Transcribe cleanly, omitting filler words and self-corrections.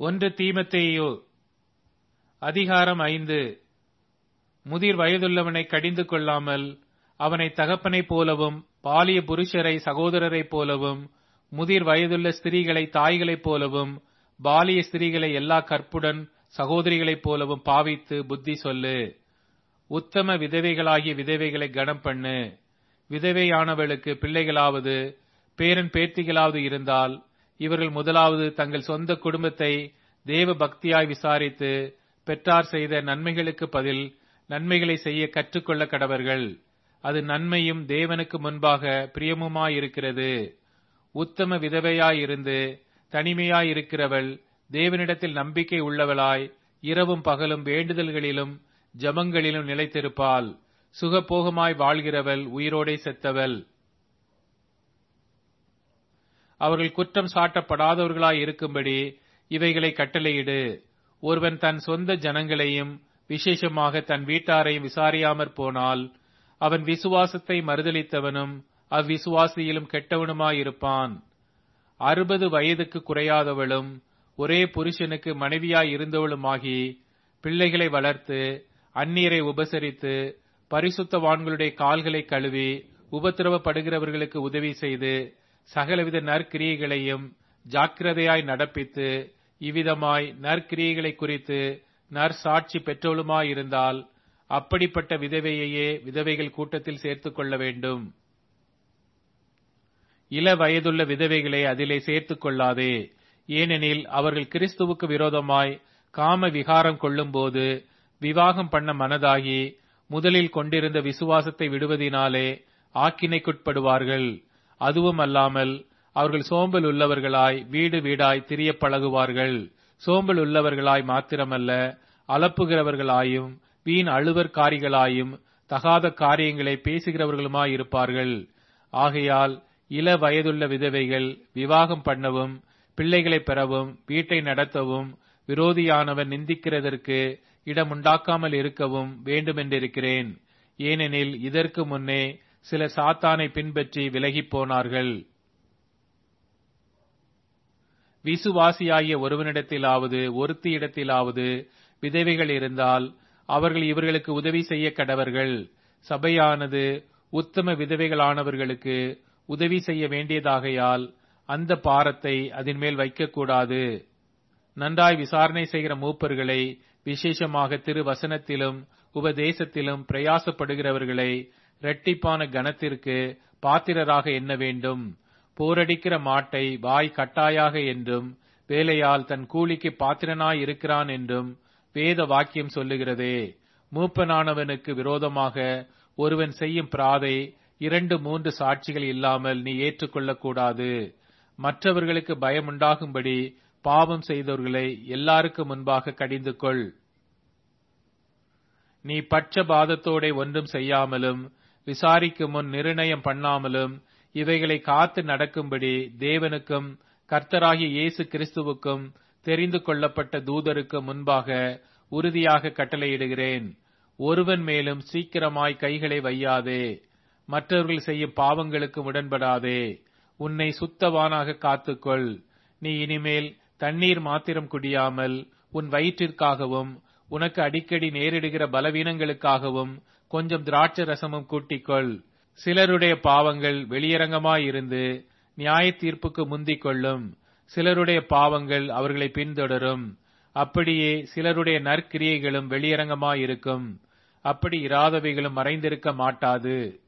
ஒன்று தீமோத்தேயு அதிகாரம் 5. முதிர் வயதுள்ளவனை கடிந்து கொள்ளாமல் அவனை தகப்பனைப் போலவும் பாலிய புருஷரை சகோதரரைப் போலவும் முதிர் வயதுள்ள ஸ்திரீகளை தாய்களைப் போலவும் பாலிய ஸ்திரீகளை எல்லா கற்புடன் சகோதரிகளைப் போலவும் பாவித்து புத்தி சொல்லு. உத்தம விதவைகளாகிய விதவைகளை கனம் பண்ணு. விதவையானவளுக்கு பிள்ளைகளாவது பேரன் பேத்திகளாவது இருந்தால் இவர்கள் முதலாவது தங்கள் சொந்த குடும்பத்தை தேவ பக்தியாய் விசாரித்து பெற்றார் செய்த நன்மைகளுக்கு பதில் நன்மைகளை செய்ய கற்றுக்கொள்ள கடவர்கள். அது நன்மையும் தேவனுக்கு முன்பாக பிரியமுமாயிருக்கிறது. உத்தம விதவையாயிருந்து தனிமையாயிருக்கிறவள் தேவனிடத்தில் நம்பிக்கை உள்ளவளாய் இரவும் பகலும் வேண்டுதல்களிலும் ஜபங்களிலும் நிலைத்திருப்பாள். சுகபோகமாய் வாழ்கிறவள் உயிரோடே செத்தவள். அவர்கள் குற்றம் சாட்டப்படாதவர்களாய் இருக்கும்படி இவைகளை கட்டளையிடு. ஒருவன் தன் சொந்த ஜனங்களையும் விசேஷமாக தன் வீட்டாரையும் விசாரியாமற் போனால் அவன் விசுவாசத்தை மறுதலித்தவனும் அவ்விசுவாசியிலும் கெட்டவனுமாயிருப்பான். 60 வயதுக்கு குறையாதவளும் ஒரே புருஷனுக்கு மனைவியாய் இருந்தவளுமாகி பிள்ளைகளை வளர்த்து அந்நியரை உபசரித்து பரிசுத்தவான்களுடைய கால்களை கழுவி உபத்திரவப்படுகிறவர்களுக்கு உதவி செய்து சகலவித நற்கிரியைகளையும் ஜாக்கிரதையாய் நடப்பித்து இவ்விதமாய் நற்கிரியைகளை குறித்து நற்சாட்சி பெற்றவளுமாயிருந்தால் அப்படிப்பட்ட விதவையையே விதவைகள் கூட்டத்தில் சேர்த்துக் கொள்ள வேண்டும். இள வயதுள்ள விதவைகளை அதிலே சேர்த்துக் கொள்ளாதே. ஏனெனில் அவர்கள் கிறிஸ்துவுக்கு விரோதமாய் காம விகாரம் கொள்ளும் போது விவாகம் பண்ண மனதாகி முதலில் கொண்டிருந்த விசுவாசத்தை விடுவதினாலே ஆக்கினைக்குட்படுவார்கள். அதுவும் அல்லாமல் அவர்கள் சோம்பல் உள்ளவர்களாய் வீடு வீடாய் திரிய பழகுவார்கள். சோம்பல் உள்ளவர்களாய் மாத்திரமல்ல, அலப்புகிறவர்களாயும் வீண் அழுவற்காரிகளாயும் தகாத காரியங்களை பேசுகிறவர்களுமாயிருப்பார்கள். ஆகையால் இள வயதுள்ள விதவைகள் விவாகம் பண்ணவும் பிள்ளைகளை பெறவும் வீட்டை நடத்தவும் விரோதியானவன் நிந்திக்கிறதற்கு இடமுண்டாக்காமல் இருக்கவும் வேண்டுமென்றிருக்கிறேன். ஏனெனில் இதற்கு முன்னே சிலர் சாத்தானை பின்பற்றி விலகிப் போனார்கள். விசுவாசியாகிய ஒருவனிடத்திலாவது ஒருத்தியிடத்திலாவது விதவைகள் இருந்தால் அவர்கள் இவர்களுக்கு உதவி செய்ய கடவர்கள். சபையானது உத்தம விதவைகளானவர்களுக்கு உதவி செய்ய வேண்டியதாகையால் அந்த பாரத்தை அதன் மேல் வைக்கக்கூடாது. நன்றாய் விசாரணை செய்கிற மூப்பர்களை, விசேஷமாக திருவசனத்திலும் உபதேசத்திலும் பிரயாசப்படுகிறவர்களை இரட்டிப்பான கனத்திற்கு பாத்திரராக எண்ண வேண்டும். போரடிக்கிற மாட்டை வாய் கட்டாயாக என்றும் வேலையால் தன் கூலிக்கு பாத்திரனாய் இருக்கிறான் என்றும் வேத வாக்கியம் சொல்லுகிறதே. மூப்பனானவனுக்கு விரோதமாக ஒருவன் செய்யும் பிராதை 2-3 சாட்சிகள் இல்லாமல் நீ ஏற்றுக்கொள்ளக்கூடாது. மற்றவர்களுக்கு பயமுண்டாகும்படி பாவம் செய்தவர்களை எல்லாருக்கும் முன்பாக கடிந்து கொள். நீ பட்சபாதத்தோட ஒன்றும் செய்யாமலும் விசாரிக்கும் முன் நிர்ணயம் பண்ணாமலும் இவைகளை காத்து நடக்கும்படி தேவனுக்கும் கர்த்தராகிய இயேசு கிறிஸ்துவுக்கும் தெரிந்து கொள்ளப்பட்ட தூதருக்கு முன்பாக உறுதியாக கட்டளையிடுகிறேன். ஒருவன் மேலும் சீக்கிரமாய் கைகளை வையாதே. மற்றவர்கள் செய்யும் பாவங்களுக்கு உடன்படாதே. உன்னை சுத்தவானாக காத்துக்கொள். நீ இனிமேல் தண்ணீர் மாத்திரம் குடியாமல் உன் வயிற்றிற்காகவும் உனக்கு அடிக்கடி நேரிடுகிற பலவீனங்களுக்காகவும் கொஞ்சம் திராட்சை ரசமும் கூட்டிக்கொள். சிலருடைய பாவங்கள் வெளியரங்கமாயிருந்து நியாய தீர்ப்புக்கு முந்திக் கொள்ளும். சிலருடைய பாவங்கள் அவர்களை பின்தொடரும். அப்படியே சிலருடைய நற்கிரியைகளும் வெளியரங்கமாயிருக்கும். அப்படி இராதவைகளும் மறைந்திருக்க மாட்டாது.